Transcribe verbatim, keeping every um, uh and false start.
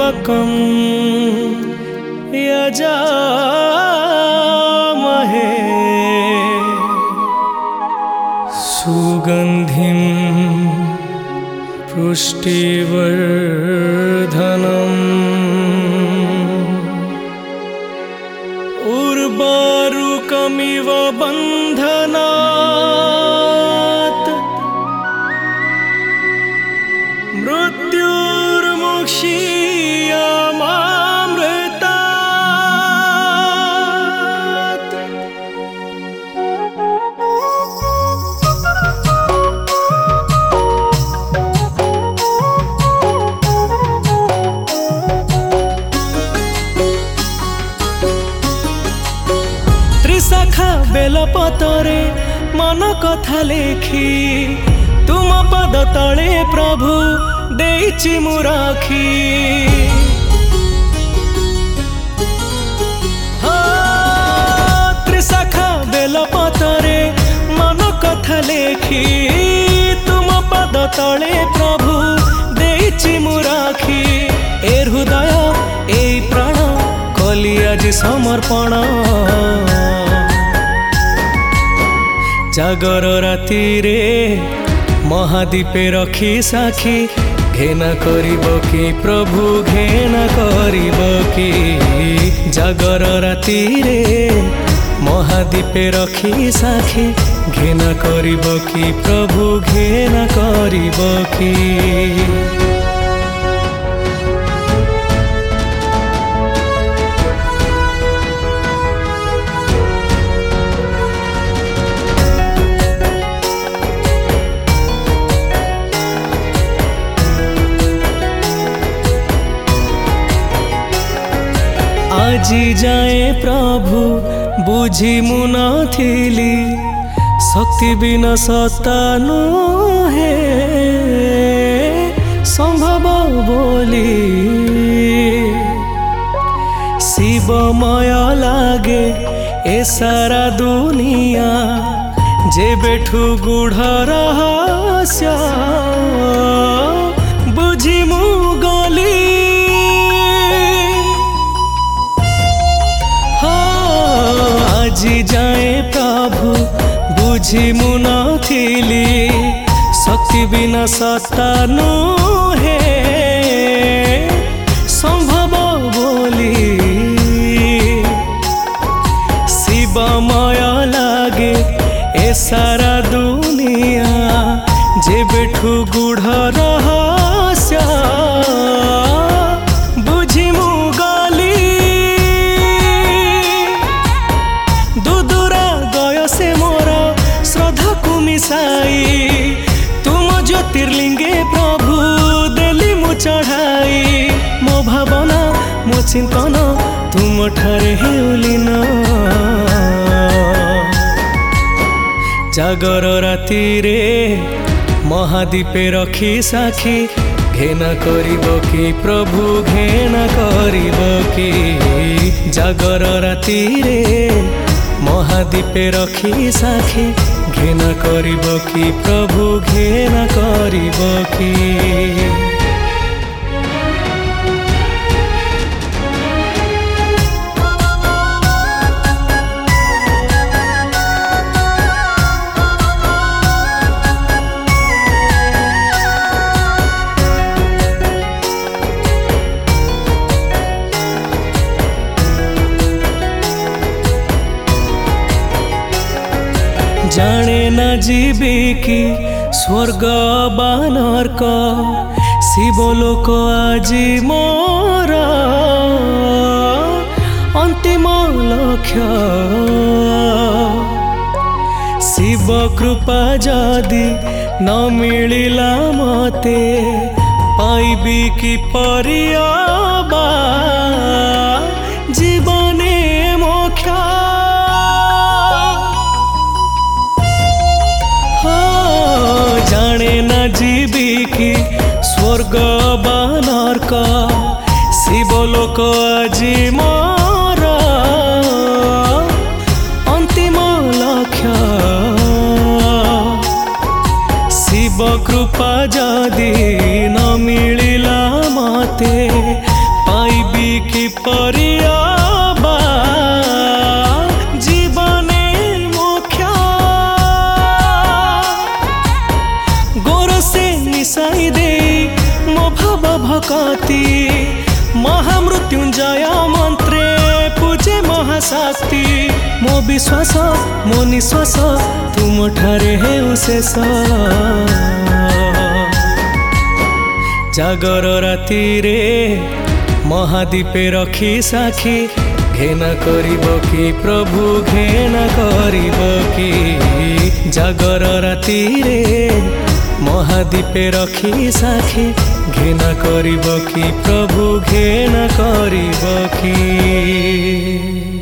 त्र्यंबकं यजामहे सुगंधिं पुष्टिवर्धनम् उर्वारुकमिव बन्धनात् मृत्युर्मुक्षीयमामृतात्। त्रिशाखा बेलपतरे मन कथा लेखी तुम पद तले प्रभु देइछि मु राखी। त्रिशाखा बेलपतरे मन कथा लेखी तुम पद तले प्रभु देइछि मु राखी। ए हृदय ए प्राण कली आज समर्पण जागर राति रे महादीपे रखी साखी घेना करिब कि प्रभु घेना करिब कि। जागर राति रे महादीपे रखी साखी घेना करिब कि प्रभु घेना करिब कि। आजी जाए प्रभु बुझी मु नथिली शक्ति बिना सत्ता नुहे संभव बोली। शिवमय लागे ए सारा दुनिया जेबेठू गूढ़ रहस्य बुझी मु गली। आजी जाए प्रभु बुझी मु नथिली शक्ति बिना सत्ता नुहे संभव बोली। शिवमय लागे ए सारा दुनिया जेबेठू गूढ़ रहस्य बुझी मु गली। दुदुरा गय से मोर श्रद्धा को मिसाई तुम ज्योतिर्लिंगे प्रभु देली मु चढ़ाई। मो भावना मो चिंतन तुम ठारे हेउलीन। जागर राति रे महादीपे रखी साखी घेना करिब कि प्रभु घेना करिब कि। जागर राति रे महादीपे रखी साखी घेना करिब कि प्रभु घेना करिब कि। जाने न जीवी की स्वर्ग बा नरक शिवलोक आजी मोर अंतिम लक्ष्य। शिव कृपा जदि न मिलिला मते पाइबी कि परियाबा जीवने मोक्ष। जाने न जीवी की स्वर्ग बा नरक शिवलोक आजी मोर अंतिम लक्ष्य। शिव कृपा जदि न मिलिला मते कि परियाबा जीवने मुख्य गोरसे निशाई दे मो भाव भकती महामृत्युंजय मंत्रे पूजे महाशक्ति मो विश्वास मो निश्वास तुम ठारे हेउ शेष जागर राति रे महादीपे रखी साखी घेना करिब कि प्रभु घेना करिब कि जागर राति रे महादीपे रखी साखी घेना करिब कि प्रभु घेना करिब कि।